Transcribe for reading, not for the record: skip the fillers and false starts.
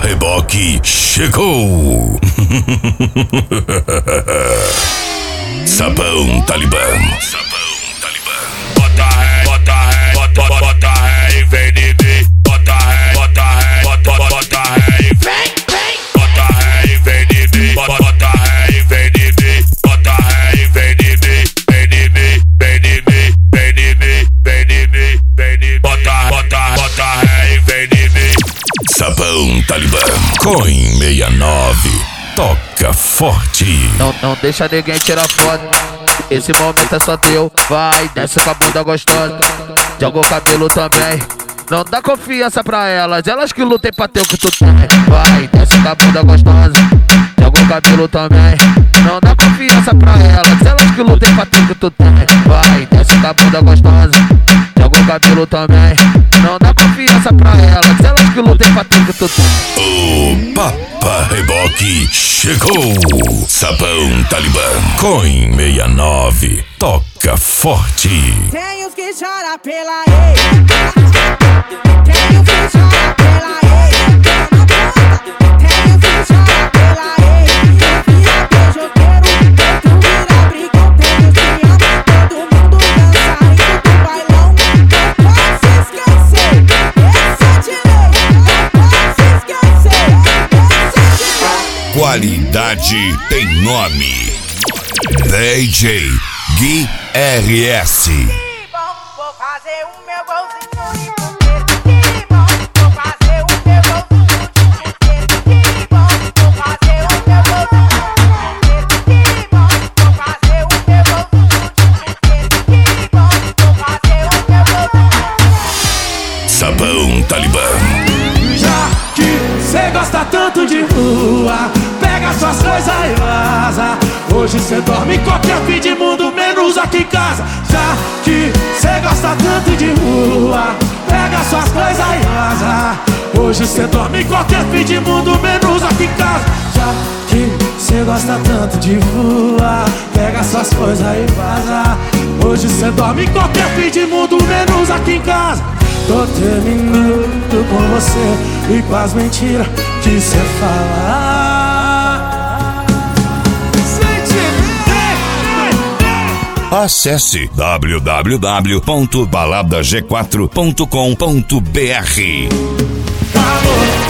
Reboque chegou. Sapão Talibã. Bota ré, bota ré, bota ré e vem de mim. Bota ré, bota ré, bota ré e vem. Bota ré e vem de mim. Bota ré e vem de mim. Bota ré e vem de mim. Vem de mim, vem de mim, vem de mim, vem de mim, vem de mim. Bota ré e vem de mim. Sapão Talibã. Coin 69. Toca forte. Não deixa ninguém tirar foto. Esse momento é só teu. Vai, desce com a bunda gostosa. Joga o cabelo também. Não dá confiança pra elas. Elas que lutem pra ter o que tu tem. Vai, desce com a bunda gostosa. Joga o cabelo também. Não dá confiança pra elas. Elas que lutem pra ter o que tu tem. Vai, desce com a bunda gostosa. Joga o cabelo também. Não dá confiança pra elas. Elas que lutem pra ter o que tu tem. O Papa Reboque chegou. Sapão Talibã. Coin 69. Toca forte. Tem os que choram pela ex. Tem os que choram pela ex. Tem os que choram pela ex. Vira beijoqueiro, tu vira brigão. Tem os que amam todo mundo dançarino do bailão. Não posso esquecer, esse é de lei. Não posso esquecer, esse é de lei. Qualidade tem nome. DJ Gui RS. Vou fazer o meu golzinho. Que bom, vou fazer o meu golzinho. Que bom, vou fazer o meu golzinho. Que bom, vou fazer o meu golzinho. Que bom, vou fazer o meu golzinho. Sapão Talibã. Já que cê gosta tanto de rua, pega suas coisas e vaza. Hoje cê dorme em qualquer fim de mundo, menos aqui em casa. Já que cê gosta tanto de rua, pega suas coisas e vaza. Hoje cê dorme em qualquer fim de mundo, menos aqui em casa. Já que cê gosta tanto de rua, pega suas coisas e vaza. Hoje cê dorme em qualquer fim de mundo, menos aqui em casa. Tô terminando com você e com as mentiras que cê fala. Acesse www.baladag4.com.br. Calor.